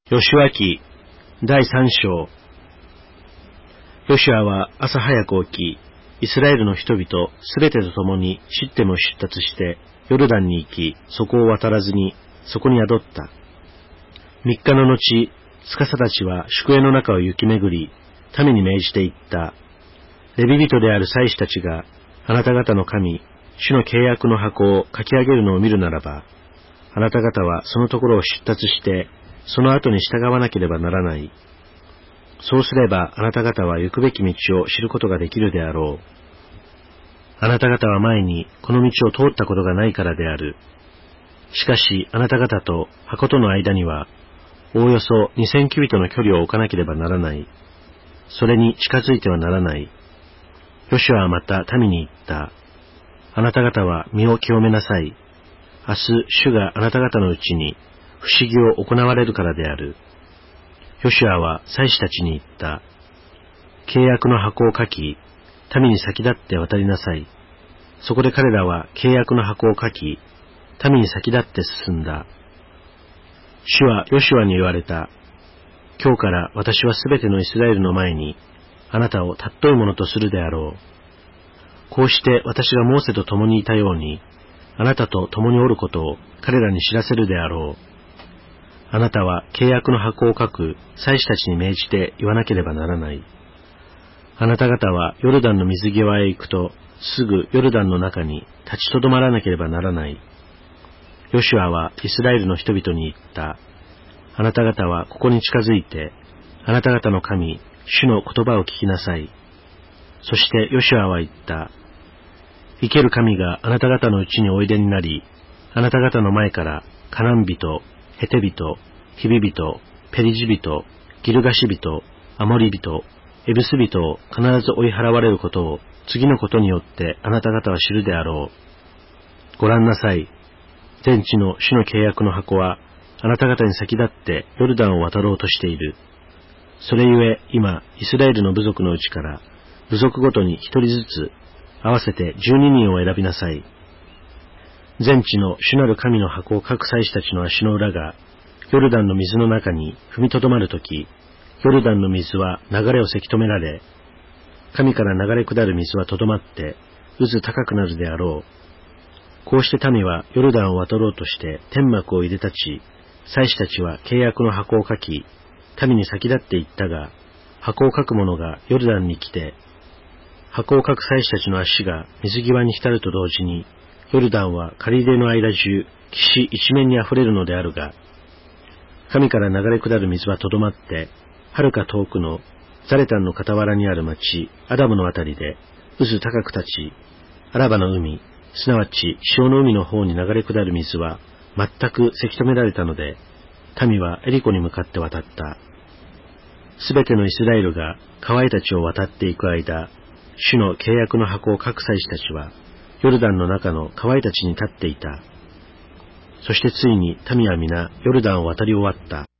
ヨシュア記第3章。ヨシュアは朝早く起き、イスラエルの人々すべてと共にシッテムを出立して、ヨルダンに行き、そこを渡らずに、そこに宿った。3日の後、司たちは宿営の中を行き巡り、民に命じて言った。レビ人である祭司たちが、あなた方の神、主の契約の箱を書き上げるのを見るならば、あなた方はそのところを出立して、その後に従わなければならない。そうすればあなた方は行くべき道を知ることができるであろう。あなた方は前にこの道を通ったことがないからである。しかしあなた方と箱との間には、おおよそ2000キュビトの距離を置かなければならない。それに近づいてはならない。ヨシュアはまた民に言った。あなた方は身を清めなさい。明日主があなた方のうちに不思議を行われるからである。ヨシュアは祭司たちに言った。契約の箱を書き、民に先立って渡りなさい。そこで彼らは契約の箱を書き、民に先立って進んだ。主はヨシュアに言われた。今日から私はすべてのイスラエルの前に、あなたを尊いものとするであろう。こうして私がモーセと共にいたように、あなたと共におることを彼らに知らせるであろう。あなたは契約の箱を書く祭司たちに命じて言わなければならない。あなた方はヨルダンの水際へ行くと、すぐヨルダンの中に立ちとどまらなければならない。ヨシュアはイスラエルの人々に言った。あなた方はここに近づいて、あなた方の神、主の言葉を聞きなさい。そしてヨシュアは言った。生ける神があなた方のうちにおいでになり、あなた方の前からカナン人、ヘテ人、ヒビ人、ペリジ人、ギルガシ人、アモリ人、エブス人を必ず追い払われることを次のことによってあなた方は知るであろう。ご覧なさい。天地の主の契約の箱はあなた方に先立ってヨルダンを渡ろうとしている。それゆえ今イスラエルの部族のうちから部族ごとに一人ずつ合わせて12人を選びなさい。全地の主なる神の箱を書く祭司たちの足の裏が、ヨルダンの水の中に踏みとどまるとき、ヨルダンの水は流れをせき止められ、神から流れ下る水はとどまって、渦高くなるであろう。こうして民はヨルダンを渡ろうとして天幕を入れ立ち、祭司たちは契約の箱を書き、民に先立って行ったが、箱を書く者がヨルダンに来て、箱を書く祭司たちの足が水際に浸ると同時に、ヨルダンは刈り入れの間中、岸一面に溢れるのであるが、神から流れ下る水はとどまって、遥か遠くのザレタンの傍らにある町、アダムのあたりで、渦高く立ち、アラバの海、すなわち潮の海の方に流れ下る水は、全くせき止められたので、民はエリコに向かって渡った。すべてのイスラエルが川井たちを渡っていく間、主の契約の箱を書く祭司たちは、ヨルダンの中の川井たちに立っていた。そしてついに民は皆ヨルダンを渡り終わった。